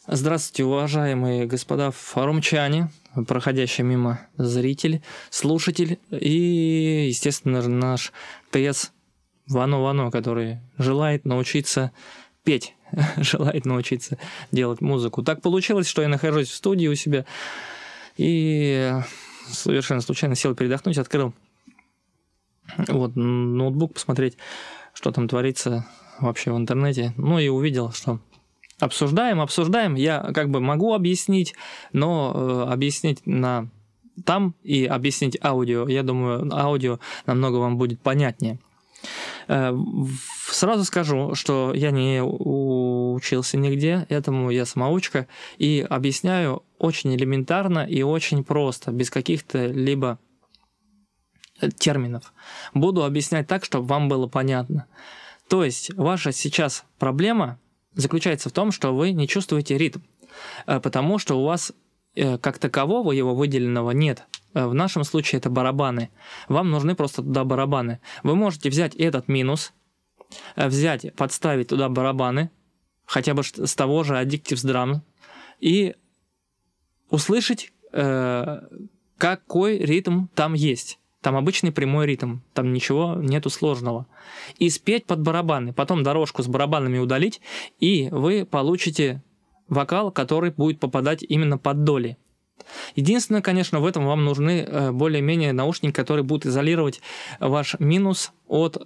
Здравствуйте, уважаемые господа форумчане, проходящий мимо зритель, слушатель и, естественно, наш певец Вано, который желает научиться петь, желает научиться делать музыку. Так получилось, что я нахожусь в студии у себя и совершенно случайно сел передохнуть, открыл ноутбук, посмотреть, что там творится вообще в интернете, и увидел, что обсуждаем. Я как бы могу объяснить, но объяснить там и объяснить аудио, я думаю, аудио намного вам будет понятнее. Сразу скажу, что я не учился нигде, этому я самоучка, и объясняю очень элементарно и очень просто, без каких-то либо терминов. Буду объяснять так, чтобы вам было понятно. То есть ваша сейчас проблема заключается в том, что вы не чувствуете ритм, потому что у вас как такового его выделенного нет. В нашем случае это барабаны. Вам нужны просто туда барабаны. Вы можете взять этот минус, подставить туда барабаны, хотя бы с того же Addictive Drum, и услышать, какой ритм там есть. Там обычный прямой ритм, там ничего нету сложного. И спеть под барабаны, потом дорожку с барабанами удалить, и вы получите вокал, который будет попадать именно под доли. Единственное, конечно, в этом вам нужны более-менее наушники, которые будут изолировать ваш минус от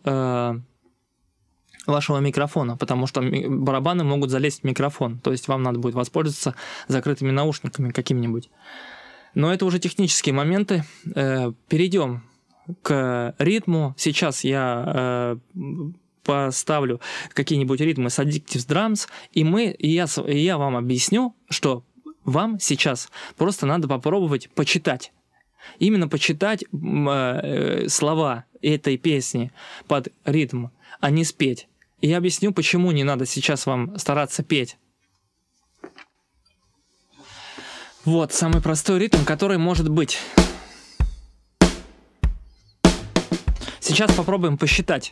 вашего микрофона, потому что барабаны могут залезть в микрофон, то есть вам надо будет воспользоваться закрытыми наушниками какими-нибудь. Но это уже технические моменты. Перейдем к ритму. Сейчас я поставлю какие-нибудь ритмы с Addictive Drums, и я вам объясню, что вам сейчас просто надо попробовать почитать. Именно почитать слова этой песни под ритм, а не спеть. И я объясню, почему не надо сейчас вам стараться петь. Вот самый простой ритм, который может быть. Сейчас попробуем посчитать.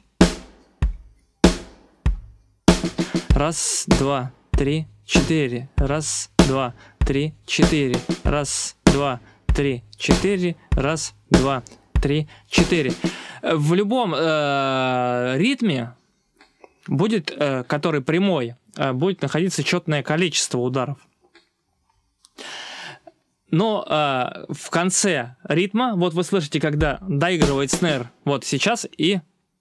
1, 2, 3, 4. 1, 2, 3, 4. 1, 2, 3, 4. 1, 2, 3, 4. В любом ритме будет, который прямой, будет находиться четное количество ударов. Но в конце ритма, вот вы слышите, когда доигрывает снэр, вот сейчас и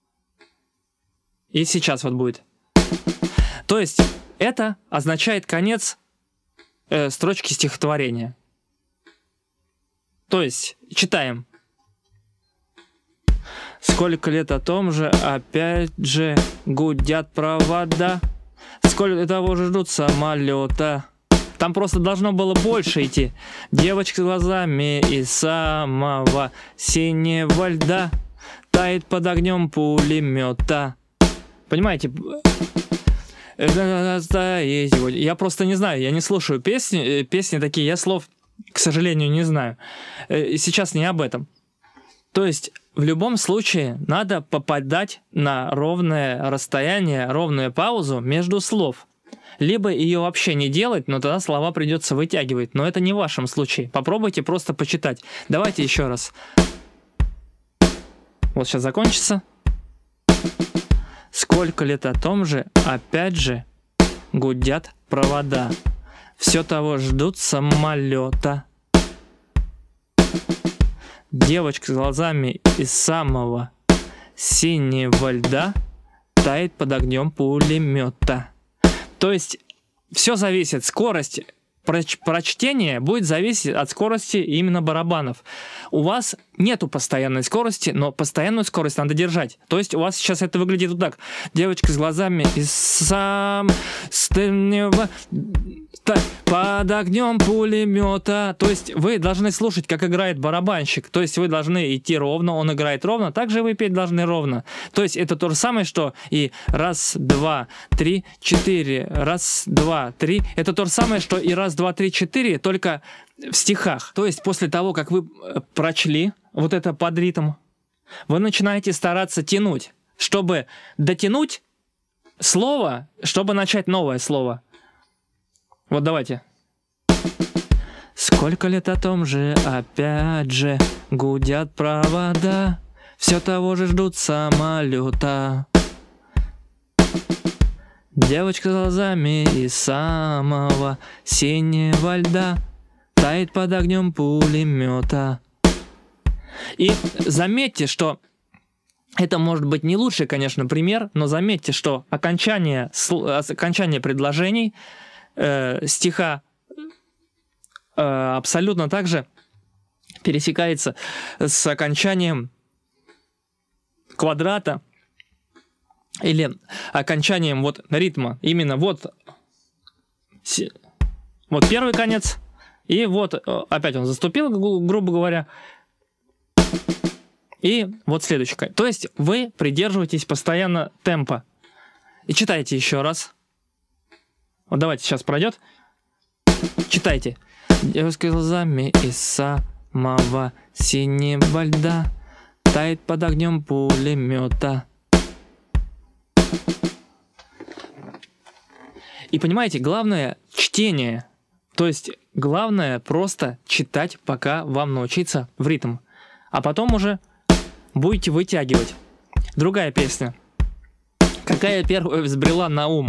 сейчас вот будет. То есть это означает конец строчки стихотворения. То есть читаем. Сколько лет о том же, опять же гудят провода, сколько того же ждут самолета. Там просто должно было больше идти. Девочка с глазами из самого синего льда тает под огнем пулемета. Понимаете? Я просто не знаю, я не слушаю песни такие, я слов, к сожалению, не знаю. Сейчас не об этом. То есть в любом случае надо попадать на ровное расстояние, ровную паузу между слов. Либо ее вообще не делать, но тогда слова придется вытягивать. Но это не в вашем случае. Попробуйте просто почитать. Давайте еще раз. Вот сейчас закончится. Сколько лет о том же, опять же, гудят провода. Все того ждут самолета. Девочка с глазами из самого синего льда тает под огнем пулемета. То есть все зависит, скорость прочтения будет зависеть от скорости именно барабанов. У вас нету постоянной скорости, но постоянную скорость надо держать. То есть у вас сейчас это выглядит вот так. Девочка с глазами из самого под огнем пулемета. То есть вы должны слушать, как играет барабанщик. То есть вы должны идти ровно, он играет ровно, также вы петь должны ровно. То есть это то же самое, что и 1, 2, 3, 4, 1, 2, 3. Это то же самое, что и 1, 2, 3, 4, только в стихах. То есть после того, как вы прочли вот это под ритм, вы начинаете стараться тянуть, чтобы дотянуть слово, чтобы начать новое слово. Вот давайте. Сколько лет о том же, опять же, гудят провода, все того же ждут самолета. Девочка с глазами из самого синего льда тает под огнем пулемета. И заметьте, что это может быть не лучший, конечно, пример, но заметьте, что окончание предложений стиха абсолютно так же пересекается с окончанием квадрата или окончанием вот ритма. Именно вот первый конец, и вот опять он заступил, грубо говоря, и вот следующий конец. То есть вы придерживаетесь постоянно темпа. И читайте еще раз. Вот давайте сейчас пройдет. Читайте. Девушка с глазами из самого синего льда тает под огнем пулемета. И понимаете, главное чтение. То есть главное просто читать, пока вам научиться в ритм. А потом уже будете вытягивать. Другая песня. Какая первая взбрела на ум?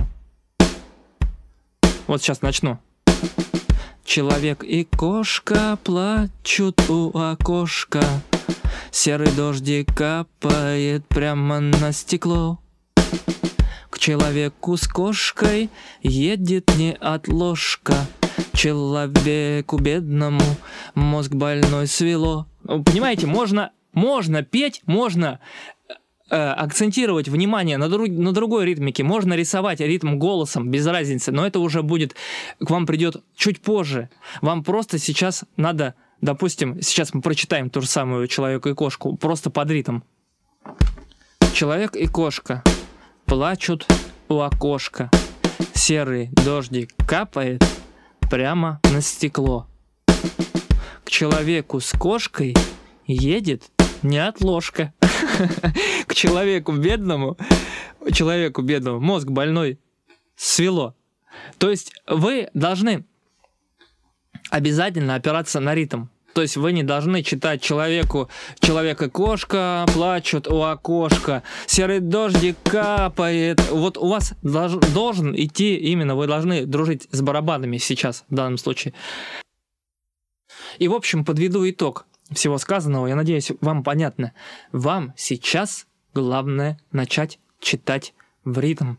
Вот сейчас начну. Человек и кошка плачут у окошка. Серый дождик капает прямо на стекло. К человеку с кошкой едет неотложка. Человеку бедному мозг больной свело. Понимаете, можно петь, можно акцентировать внимание на другой ритмике, можно рисовать ритм голосом, без разницы, но это уже будет, к вам придет чуть позже. Вам просто сейчас надо, допустим, сейчас мы прочитаем ту же самую «Человека и кошку», просто под ритм. Человек и кошка плачут у окошка. Серый дождик капает прямо на стекло. К человеку с кошкой едет неотложка. К человеку бедному мозг больной свело. То есть вы должны обязательно опираться на ритм. То есть вы не должны читать человек и кошка плачут у окошка, серый дождик капает. Вот у вас должен идти именно, вы должны дружить с барабанами сейчас, в данном случае. И в общем, подведу итог всего сказанного. Я надеюсь, вам понятно. Вам сейчас главное начать читать в ритм.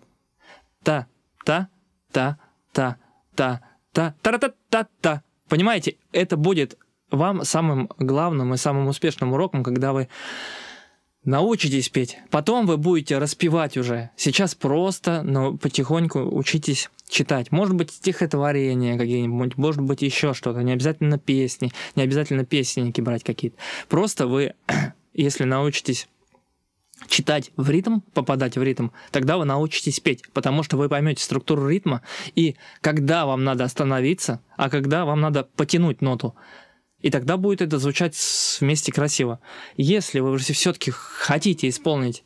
Та-та-та-та-та-та-та-та-та. Понимаете, это будет вам самым главным и самым успешным уроком, когда вы научитесь петь. Потом вы будете распевать уже. Сейчас просто, но потихоньку учитесь читать. Может быть, стихотворения какие-нибудь, может быть, еще что-то. Не обязательно песни, не обязательно песенники брать какие-то. Просто вы, если научитесь читать в ритм, попадать в ритм, тогда вы научитесь петь, потому что вы поймете структуру ритма, и когда вам надо остановиться, а когда вам надо потянуть ноту. И тогда будет это звучать вместе красиво. Если вы все-таки хотите исполнить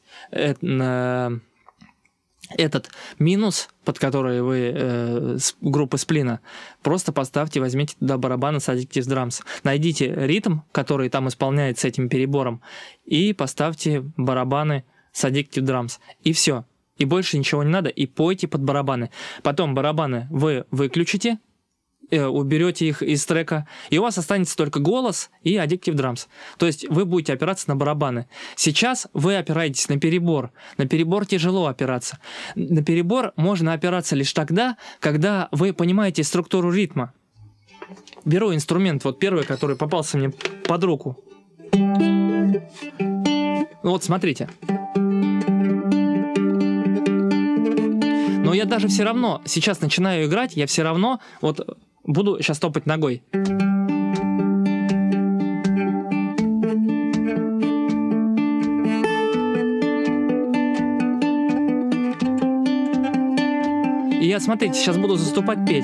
этот минус, под который вы группы Сплина, просто поставьте, возьмите туда барабаны с Addictive Drums. Найдите ритм, который там исполняется этим перебором, и поставьте барабаны с Addictive Drums. И все. И больше ничего не надо, и пойте под барабаны. Потом барабаны вы выключите, уберете их из трека, и у вас останется только голос и Addictive Drums. То есть вы будете опираться на барабаны. Сейчас вы опираетесь на перебор. На перебор тяжело опираться. На перебор можно опираться лишь тогда, когда вы понимаете структуру ритма. Беру инструмент, вот первый, который попался мне под руку. Вот смотрите. Но я даже все равно, сейчас начинаю играть, я все равно вот буду сейчас топать ногой. И я, смотрите, сейчас буду заступать петь.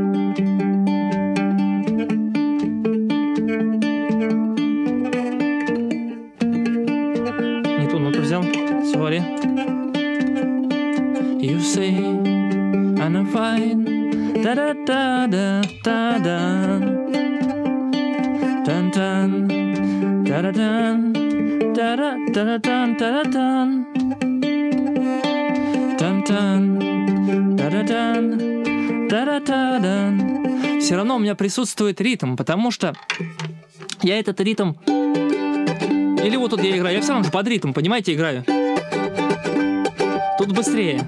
Не ту ноту взял, sorry. You say I'm fine, that та-да-та-да-та-да. Тан-тан, та-да-тан, та-да-та-да-тан, та-да-тан. Тан-тан, та-да-тан, та-да-та-дан. Все равно у меня присутствует ритм, потому что я этот ритм... Или вот тут я играю, я все равно же под ритм, понимаете, играю. Тут быстрее.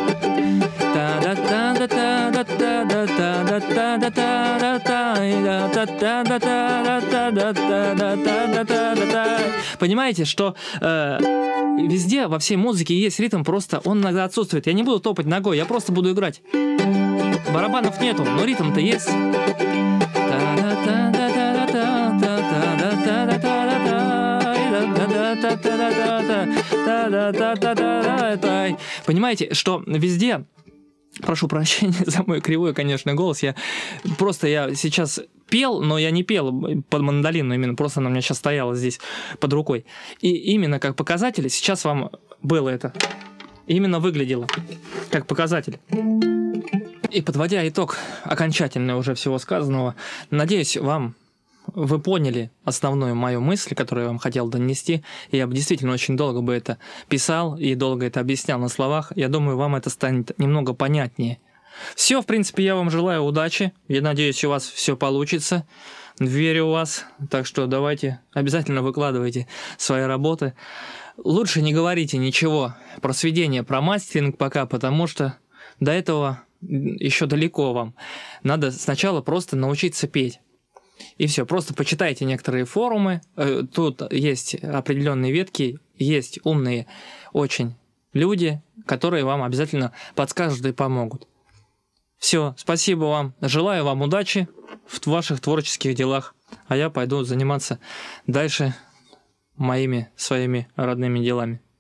Понимаете, что везде, во всей музыке есть ритм, просто он иногда отсутствует. Я не буду топать ногой, я просто буду играть. Барабанов нету, но ритм-то есть. Понимаете, что везде... Прошу прощения за мой кривой, конечно, голос. Я сейчас пел, но я не пел под мандолину, именно просто она у меня сейчас стояла здесь под рукой. И именно как показатель, сейчас вам было это, именно выглядело как показатель. И подводя итог окончательный уже всего сказанного, надеюсь, вы поняли основную мою мысль, которую я вам хотел донести. Я бы действительно очень долго бы это писал и долго это объяснял на словах. Я думаю, вам это станет немного понятнее. Все, в принципе, я вам желаю удачи. Я надеюсь, у вас все получится. Верю в вас. Так что давайте, обязательно выкладывайте свои работы. Лучше не говорите ничего про сведение, про мастеринг пока, потому что до этого еще далеко вам. Надо сначала просто научиться петь. И все, просто почитайте некоторые форумы, тут есть определенные ветки, есть умные очень люди, которые вам обязательно подскажут и помогут. Все, спасибо вам, желаю вам удачи в ваших творческих делах, а я пойду заниматься дальше моими своими родными делами.